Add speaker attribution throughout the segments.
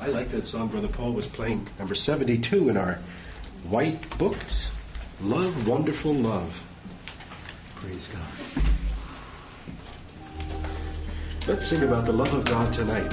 Speaker 1: I like that song Brother Paul was playing. Number 72 in our white books. Love, Wonderful Love. Praise God. Let's sing about the love of God tonight.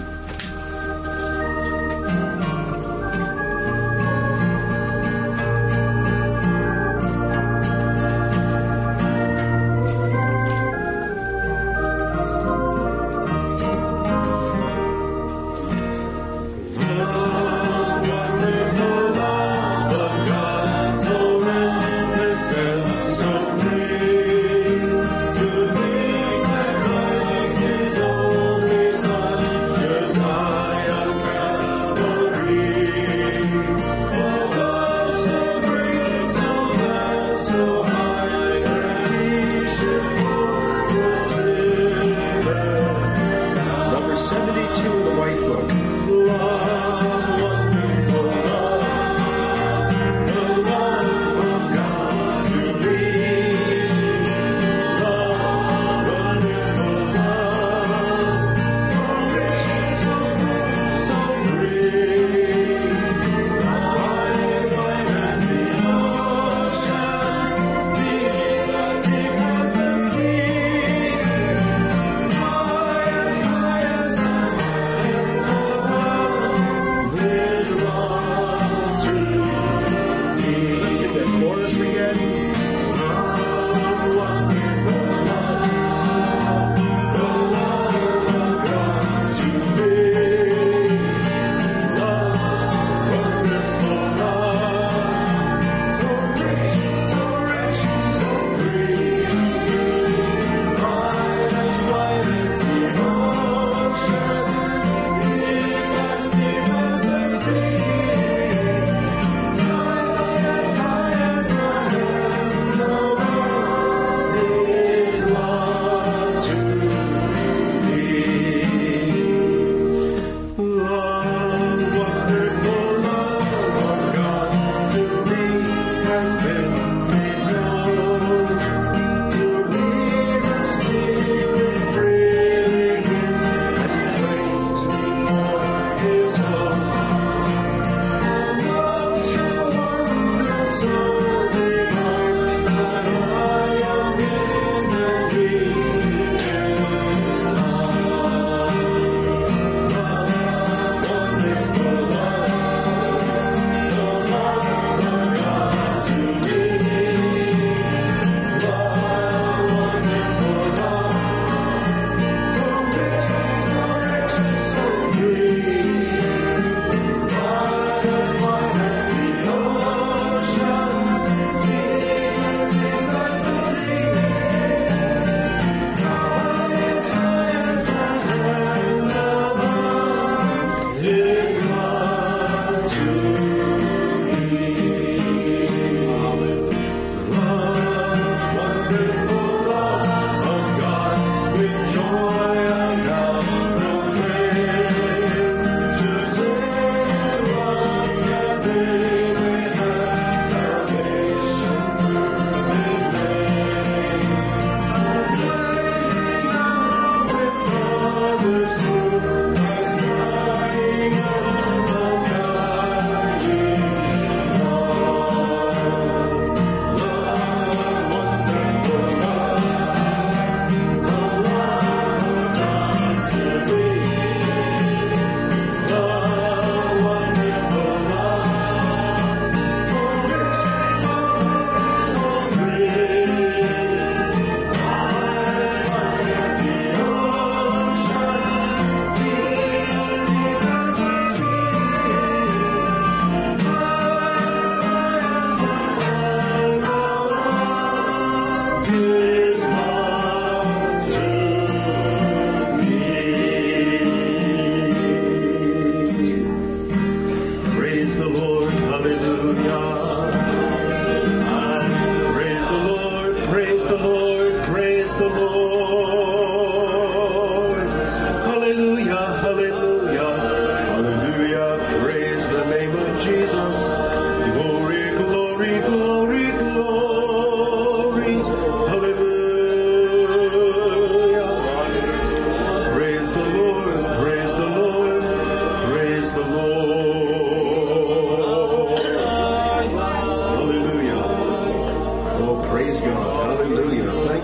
Speaker 2: the Lord.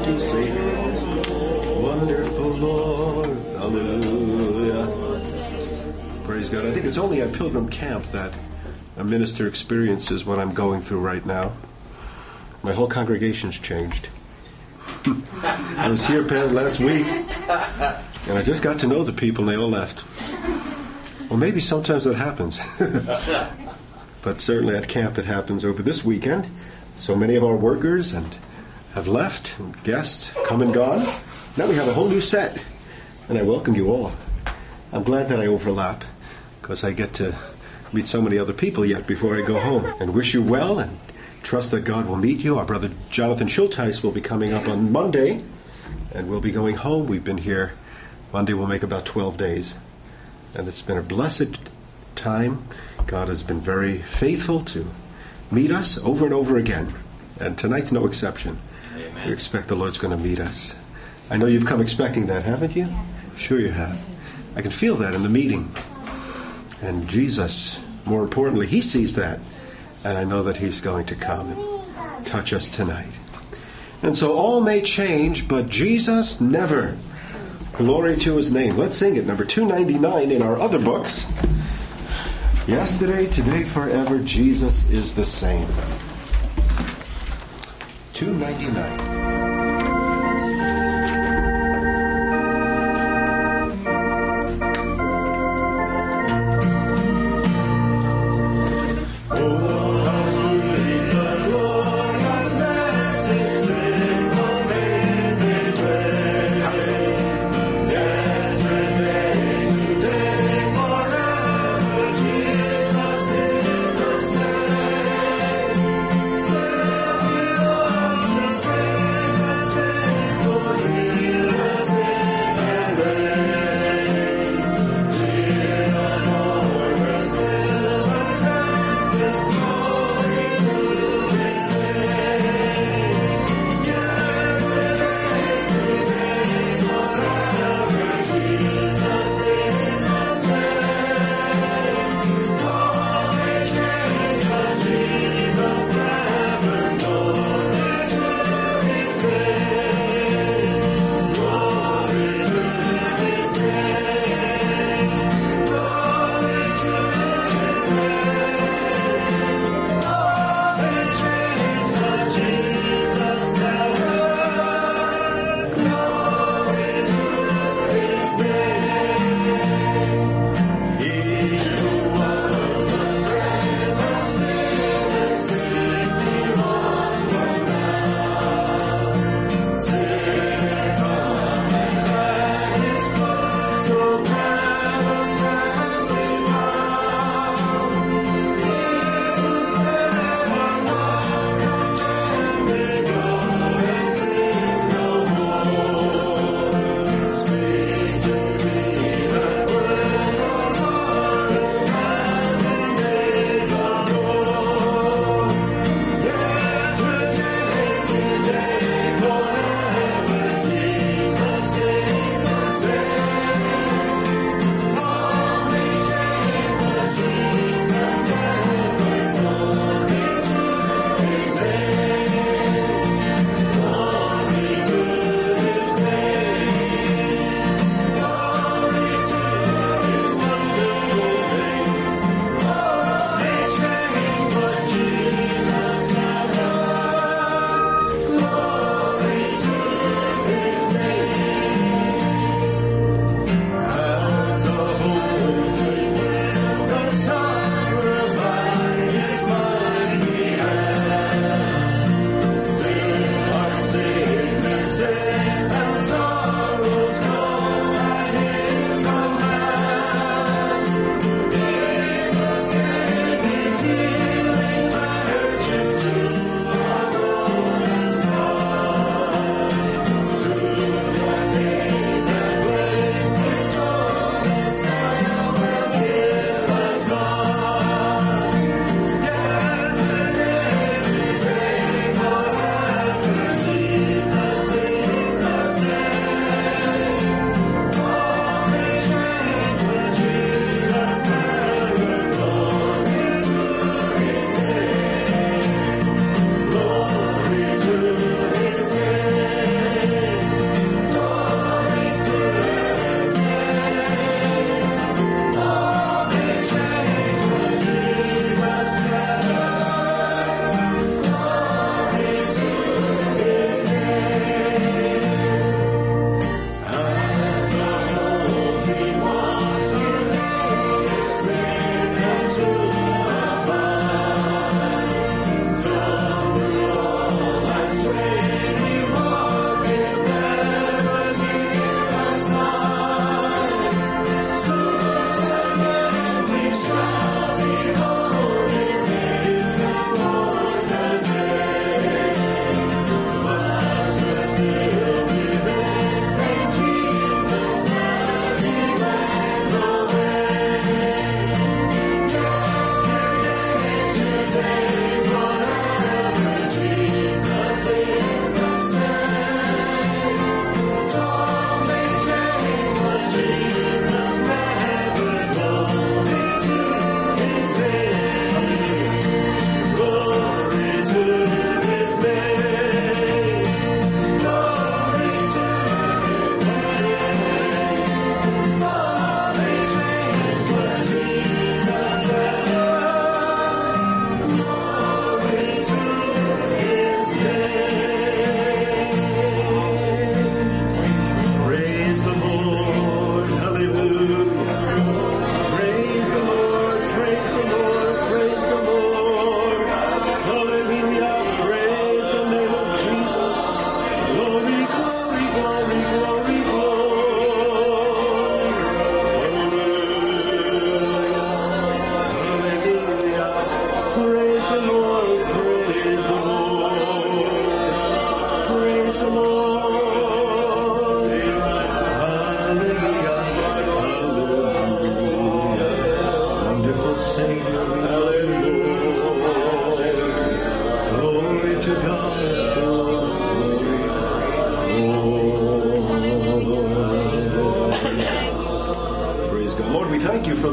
Speaker 1: to sing. Wonderful Lord. Hallelujah. Praise God. I think it's only at Pilgrim Camp that a minister experiences what I'm going through right now. My whole congregation's changed. I was here last week, and I just got to know the people, and they all left. Well, maybe sometimes that happens. But certainly at camp it happens over this weekend. So many of our workers have left, and guests come and gone. Now we have a whole new set, and I welcome you all. I'm glad that I overlap, because I get to meet so many other people yet before I go home, and wish you well and trust that God will meet you. Our brother Jonathan Schulteis will be coming up on Monday, and we'll be going home. We've been here. Monday will make about 12 days, and it's been a blessed time. God has been very faithful to meet us over and over again, and tonight's no exception. Amen. We expect the Lord's going to meet us. I know you've come expecting that, haven't you? Sure you have. I can feel that in the meeting. And Jesus, more importantly, he sees that. And I know that he's going to come and touch us tonight. And so all may change, but Jesus never. Glory to his name. Let's sing it. Number 299 in our other books. Yesterday, today, forever, Jesus is the same. 299.
Speaker 2: Same.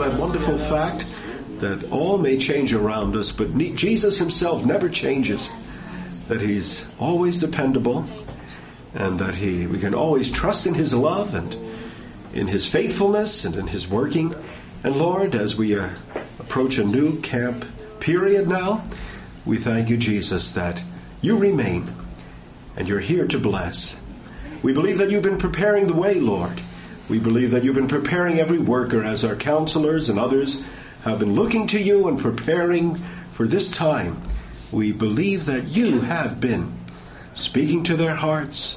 Speaker 1: that wonderful fact that all may change around us, but Jesus himself never changes, that he's always dependable, and that we can always trust in his love and in his faithfulness and in his working. And Lord, as we approach a new camp period now, we thank you, Jesus, that you remain and you're here to bless. We believe that you've been preparing the way, Lord. We believe that you've been preparing every worker as our counselors and others have been looking to you and preparing for this time. We believe that you have been speaking to their hearts,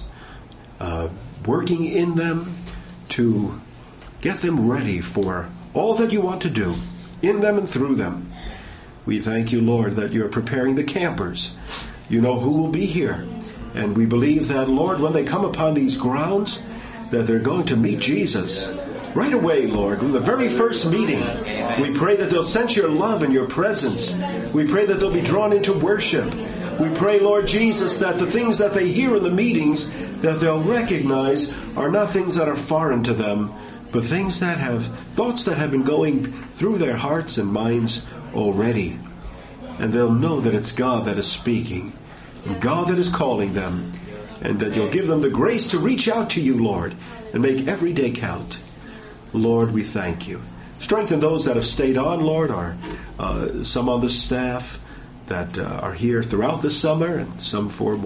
Speaker 1: working in them to get them ready for all that you want to do in them and through them. We thank you, Lord, that you're preparing the campers. You know who will be here. And we believe that, Lord, when they come upon these grounds, that they're going to meet Jesus right away, Lord. In the very first meeting, we pray that they'll sense your love and your presence. We pray that they'll be drawn into worship. We pray, Lord Jesus, that the things that they hear in the meetings, that they'll recognize are not things that are foreign to them, but things that have thoughts that have been going through their hearts and minds already. And they'll know that it's God that is speaking, and God that is calling them, and that you'll give them the grace to reach out to you, Lord, and make every day count. Lord, we thank you. Strengthen those that have stayed on, Lord, or some on the staff that are here throughout the summer, and some for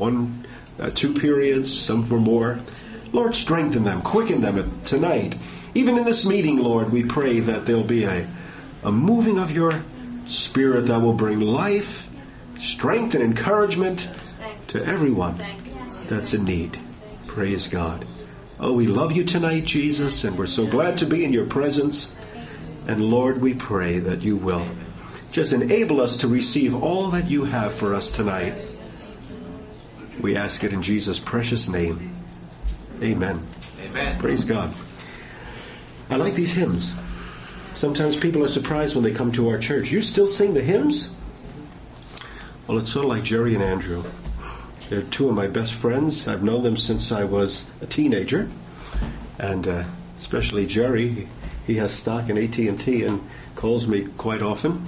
Speaker 1: 2 periods, some for more. Lord, strengthen them, quicken them tonight. Even in this meeting, Lord, we pray that there'll be a moving of your Spirit that will bring life, strength, and encouragement to everyone that's in need. Praise God. Oh, we love you tonight, Jesus, and we're so glad to be in your presence. And Lord, we pray that you will just enable us to receive all that you have for us tonight. We ask it in Jesus' precious name. Amen.
Speaker 2: Amen.
Speaker 1: Praise God. I like these hymns. Sometimes people are surprised when they come to our church. You still sing the hymns? Well, it's sort of like Jerry and Andrew. They're 2 of my best friends. I've known them since I was a teenager. And especially Jerry, he has stock in AT&T and calls me quite often.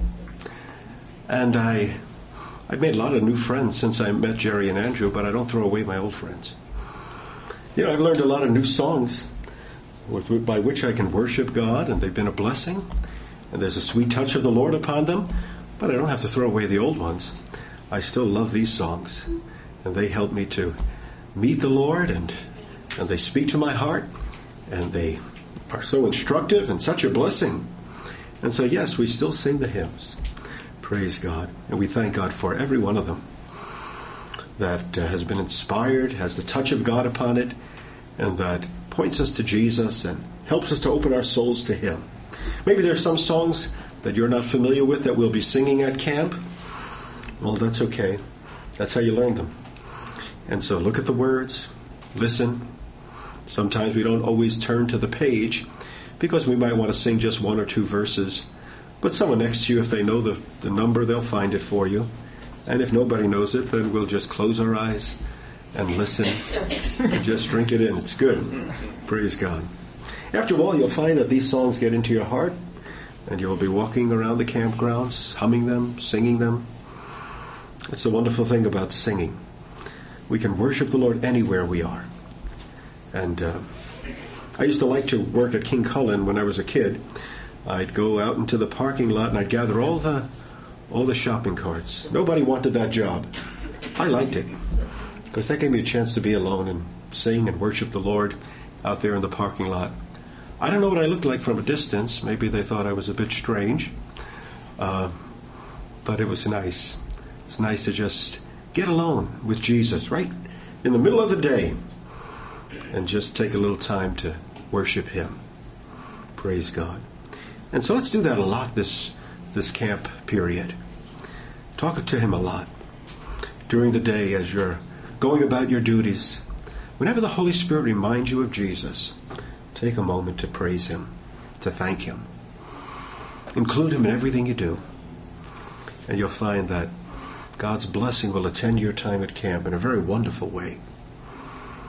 Speaker 1: And I've made a lot of new friends since I met Jerry and Andrew, but I don't throw away my old friends. You know, I've learned a lot of new songs by which I can worship God, and they've been a blessing. And there's a sweet touch of the Lord upon them, but I don't have to throw away the old ones. I still love these songs, and they help me to meet the Lord, and they speak to my heart, and they are so instructive and such a blessing. And so, yes, we still sing the hymns. Praise God. And we thank God for every one of them that has been inspired, has the touch of God upon it, and that points us to Jesus and helps us to open our souls to him. Maybe there's some songs that you're not familiar with that we'll be singing at camp. Well, that's okay. That's how you learn them. And so look at the words, listen. Sometimes we don't always turn to the page because we might want to sing just 1 or 2 verses. But someone next to you, if they know the number, they'll find it for you. And if nobody knows it, then we'll just close our eyes and listen and just drink it in. It's good. Praise God. After a while, you'll find that these songs get into your heart, and you'll be walking around the campgrounds, humming them, singing them. It's the wonderful thing about singing. We can worship the Lord anywhere we are. And I used to like to work at King Cullen when I was a kid. I'd go out into the parking lot and I'd gather all the shopping carts. Nobody wanted that job. I liked it because that gave me a chance to be alone and sing and worship the Lord out there in the parking lot. I don't know what I looked like from a distance. Maybe they thought I was a bit strange. But it was nice. It's nice to just get alone with Jesus right in the middle of the day and just take a little time to worship him. Praise God. And so let's do that a lot this camp period. Talk to him a lot during the day as you're going about your duties. Whenever the Holy Spirit reminds you of Jesus, take a moment to praise him, to thank him. Include him in everything you do. And you'll find that God's blessing will attend your time at camp in a very wonderful way.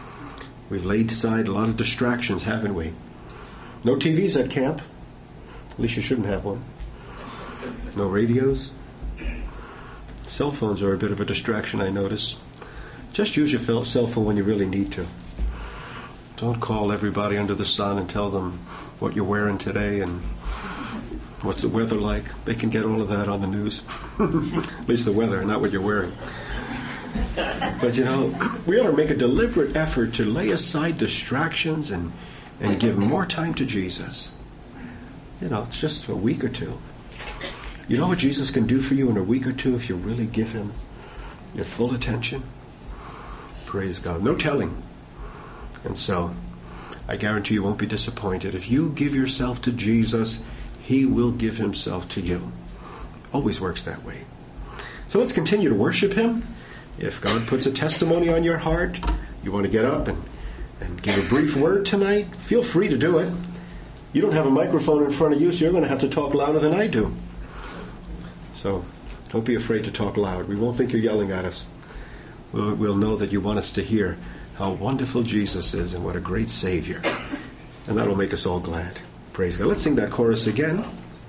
Speaker 1: We've laid aside a lot of distractions, haven't we? No TVs at camp. At least you shouldn't have one. No radios. Cell phones are a bit of a distraction, I notice. Just use your cell phone when you really need to. Don't call everybody under the sun and tell them what you're wearing today and what's the weather like. They can get all of that on the news. At least the weather, not what you're wearing. But we ought to make a deliberate effort to lay aside distractions and give more time to Jesus. It's just a week or two. You know what Jesus can do for you in a week or two if you really give him your full attention? Praise God. No telling. And so, I guarantee you won't be disappointed. If you give yourself to Jesus, he will give himself to you. Always works that way. So let's continue to worship him. If God puts a testimony on your heart, you want to get up and give a brief word tonight, feel free to do it. You don't have a microphone in front of you, so you're going to have to talk louder than I do. So don't be afraid to talk loud. We won't think you're yelling at us. We'll know that you want us to hear how wonderful Jesus is and what a great Savior. And that'll make us all glad. Praise God. Let's sing that chorus again.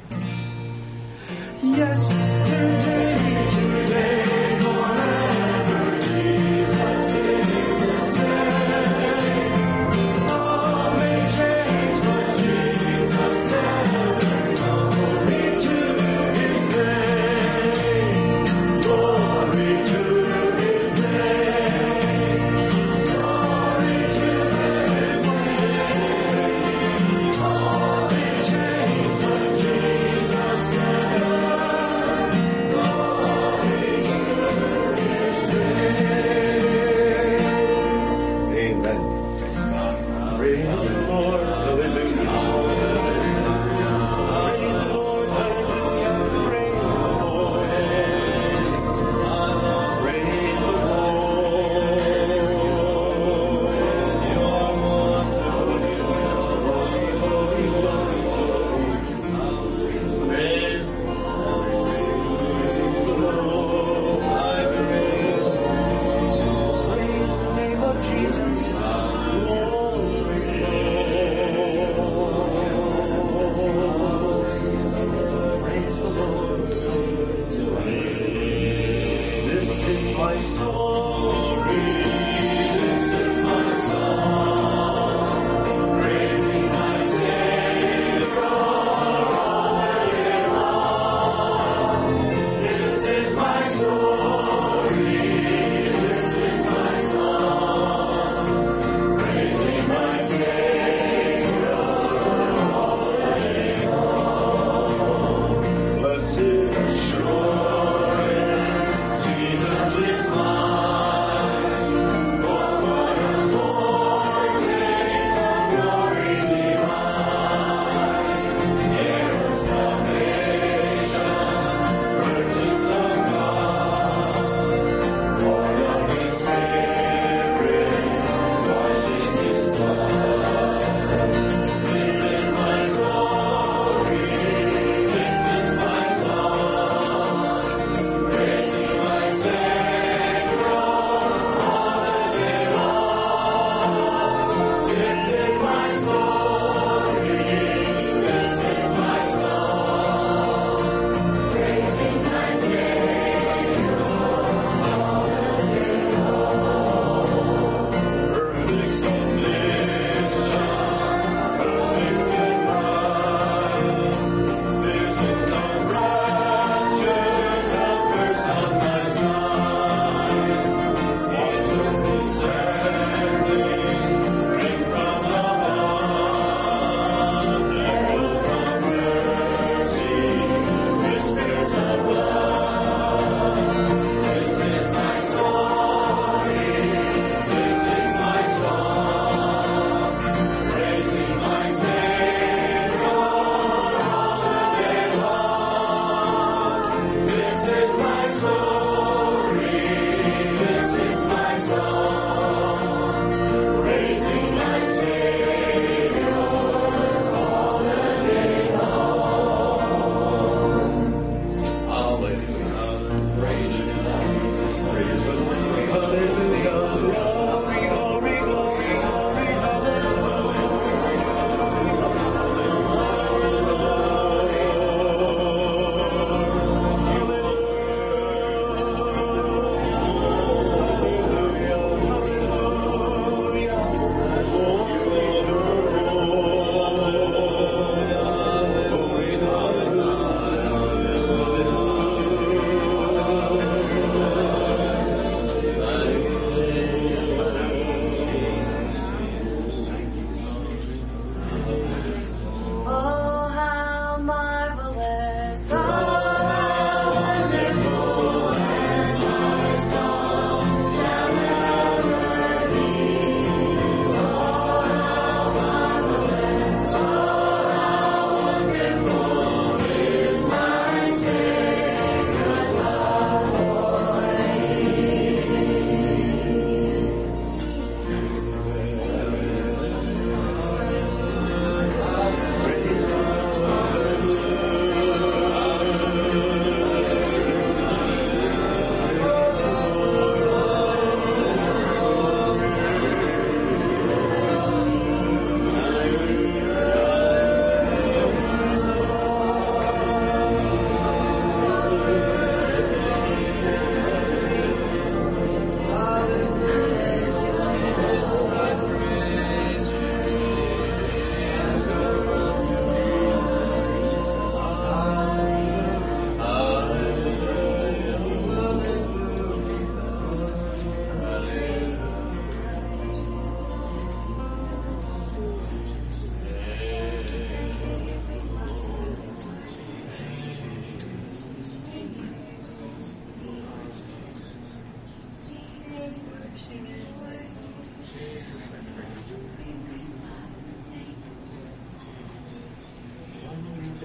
Speaker 1: Yesterday, today, forever, Jesus is the same. All may change, but Jesus never. Glory to his name. Glory to his name. Glory to his name. All may change, but Jesus never.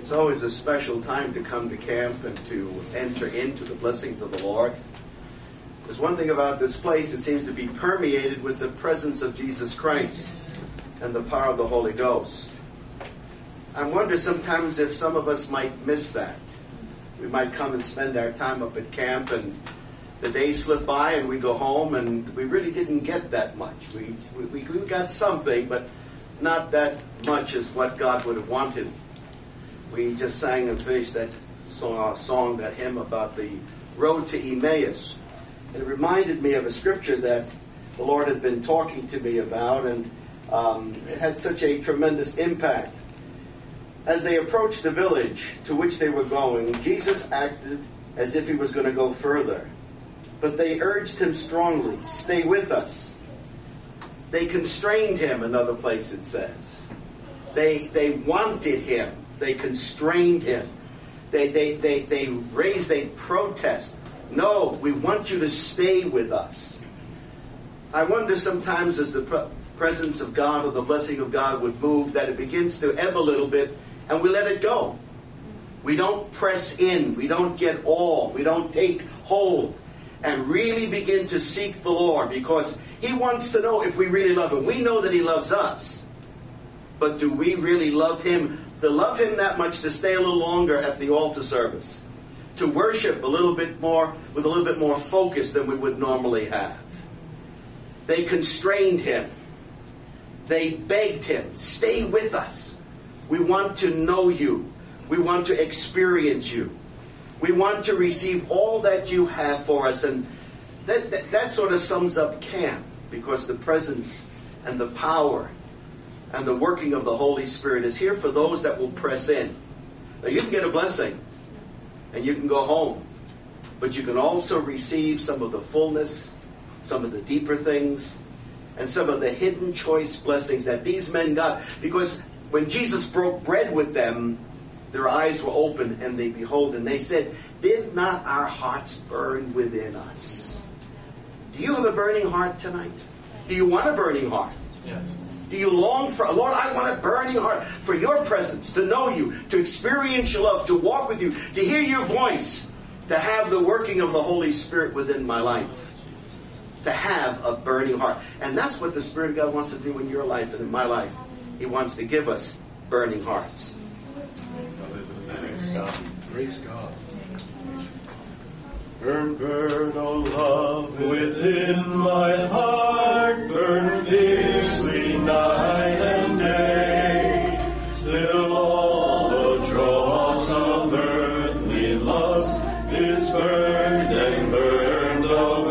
Speaker 2: It's always a special time to come to camp and to enter into the blessings of the Lord. There's one thing about this place, it seems to be permeated with the presence of Jesus Christ and the power of the Holy Ghost. I wonder sometimes if some of us might miss that. We might come and spend our time up at camp and the days slip by and we go home and we really didn't get that much. We got something, but not that much as what God would have wanted. We just sang and finished that song, that hymn about the road to Emmaus. And it reminded me of a scripture that the Lord had been talking to me about, and it had such a tremendous impact. As they approached the village to which they were going, Jesus acted as if he was going to go further. But they urged him strongly, "Stay with us." They constrained him, another place it says. They wanted him. They constrained him. They raised a protest. "No, we want you to stay with us." I wonder sometimes as the presence of God or the blessing of God would move, that it begins to ebb a little bit and we let it go. We don't press in. We don't get all. We don't take hold and really begin to seek the Lord, because he wants to know if we really love him. We know that he loves us. But do we really love him? To love him that much to stay a little longer at the altar service. To worship a little bit more, with a little bit more focus than we would normally have. They constrained him. They begged him, "Stay with us. We want to know you. We want to experience you. We want to receive all that you have for us." And that sort of sums up camp, because the presence and the power and the working of the Holy Spirit is here for those that will press in. Now, you can get a blessing and you can go home, but you can also receive some of the fullness, some of the deeper things, and some of the hidden choice blessings that these men got. Because when Jesus broke bread with them, their eyes were open and they behold, and they said, "Did not our hearts burn within us?" Do you have a burning heart tonight? Do you want a burning heart?
Speaker 3: Yes.
Speaker 2: Do you long for, "Lord, I want a burning heart for your presence, to know you, to experience your love, to walk with you, to hear your voice, to have the working of the Holy Spirit within my life." To have a burning heart. And that's what the Spirit of God wants to do in your life and in my life. He wants to give us burning hearts.
Speaker 3: Praise God.
Speaker 1: Praise God.
Speaker 3: Burn, burn, O love, within my heart, burn fiercely night and day, till all the dross of earthly lust is burned and burned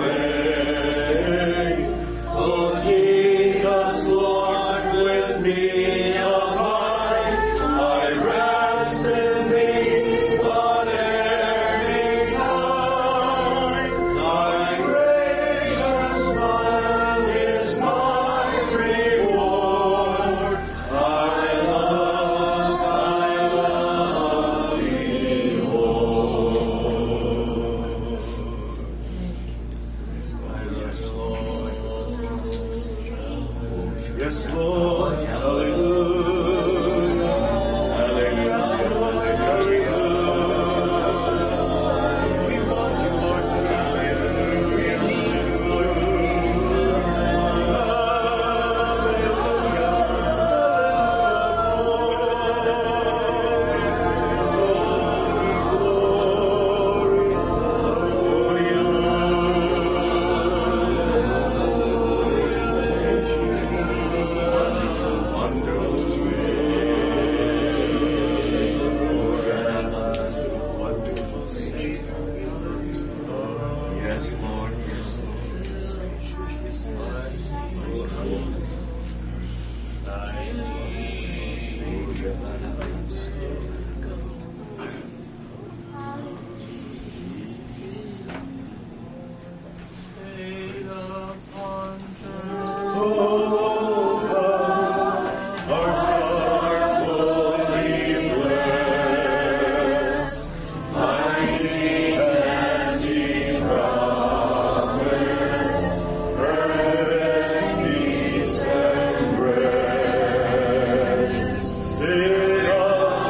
Speaker 3: away. O Jesus, Lord, with me abide, I rest in thee, whate'er betide. Thy gracious smile is my reward. I love thee, Lord. Yes, Lord. Hallelujah. Hallelujah. Hallelujah. We want you, Lord Jesus. We need you, Lord Jesus. Yes, Lord. Yes, Lord.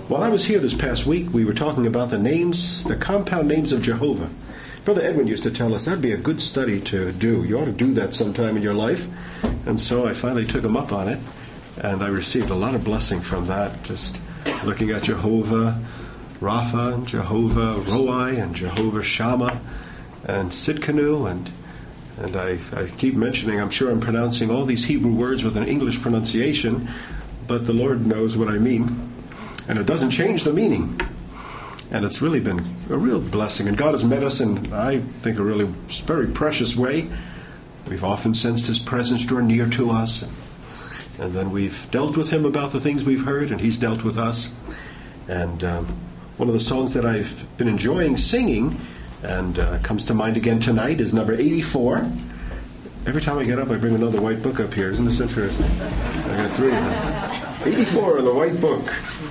Speaker 1: While I was here this past week, we were talking about the compound names of Jehovah. Brother Edwin used to tell us that'd be a good study to do. You ought to do that sometime in your life. And so I finally took him up on it, and I received a lot of blessing from that, just looking at Jehovah Rapha, and Jehovah Roi, and Jehovah Shammah, and Sidkenu, and I keep mentioning, I'm sure I'm pronouncing all these Hebrew words with an English pronunciation, but the Lord knows what I mean. And it doesn't change the meaning. And it's really been a real blessing. And God has met us in, I think, a really very precious way. We've often sensed His presence draw near to us. And then we've dealt with Him about the things we've heard, and He's dealt with us. And one of the songs that I've been enjoying singing, and comes to mind again tonight, is number 84. Every time I get up, I bring another white book up here. Isn't this interesting? I got 3 of them. 84 in the white book.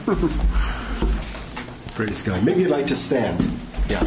Speaker 1: Praise God. Maybe you'd like to stand. Yeah.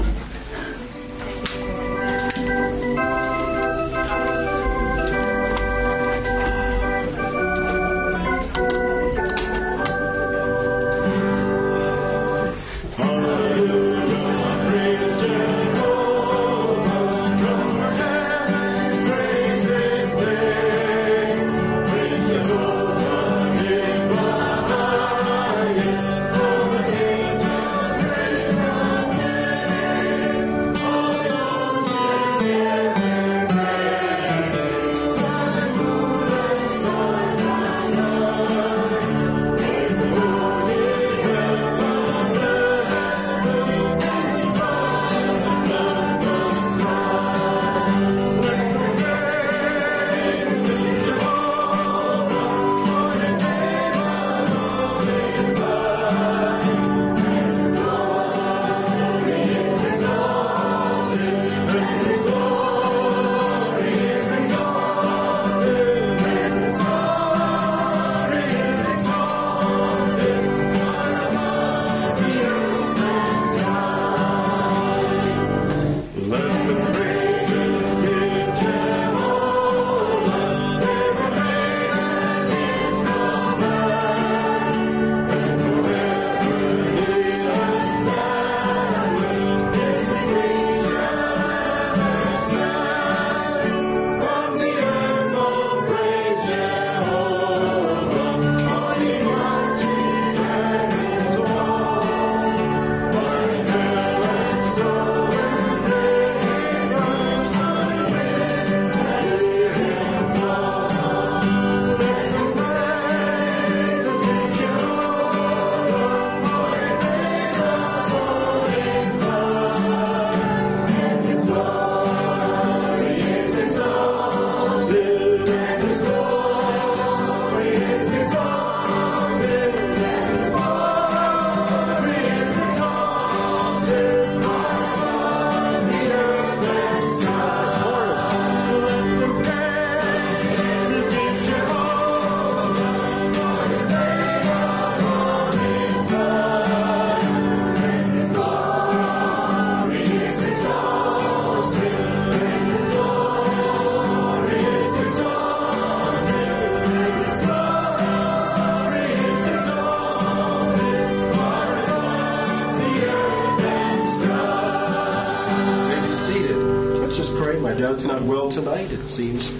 Speaker 1: Dad's not well tonight. It seems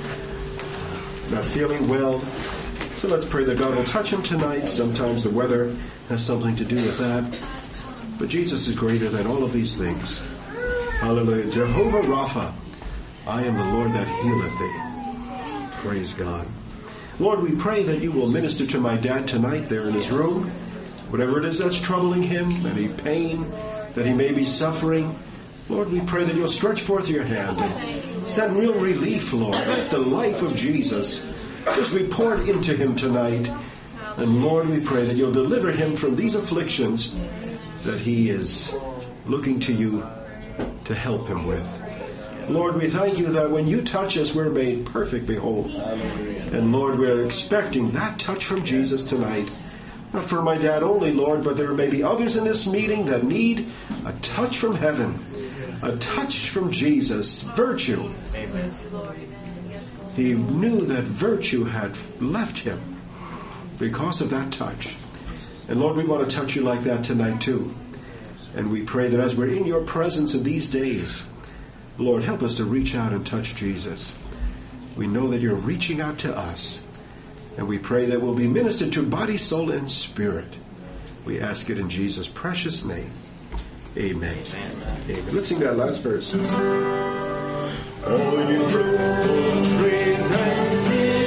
Speaker 1: not feeling well. So let's pray that God will touch him tonight. Sometimes the weather has something to do with that. But Jesus is greater than all of these things. Hallelujah. Jehovah Rapha, I am the Lord that healeth thee. Praise God. Lord, we pray that you will minister to my dad tonight there in his room. Whatever it is that's troubling him, any pain that he may be suffering, Lord, we pray that you'll stretch forth your hand and send real relief, Lord. Let the life of Jesus just be poured into him tonight. And Lord, we pray that you'll deliver him from these afflictions that he is looking to you to help him with. Lord, we thank you that when you touch us, we're made perfectly whole. And Lord, we're expecting that touch from Jesus tonight. Not for my dad only, Lord, but there may be others in this meeting that need a touch from heaven, a touch from Jesus, virtue. He knew that virtue had left him because of that touch. And Lord, we want to touch you like that tonight too. And we pray that as we're in your presence in these days, Lord, help us to reach out and touch Jesus. We know that you're reaching out to us. And we pray that we'll be ministered to body, soul, and spirit. We ask it in Jesus' precious name. Amen. Amen. Let's sing that last verse.
Speaker 3: All you fruitful trees and seeds.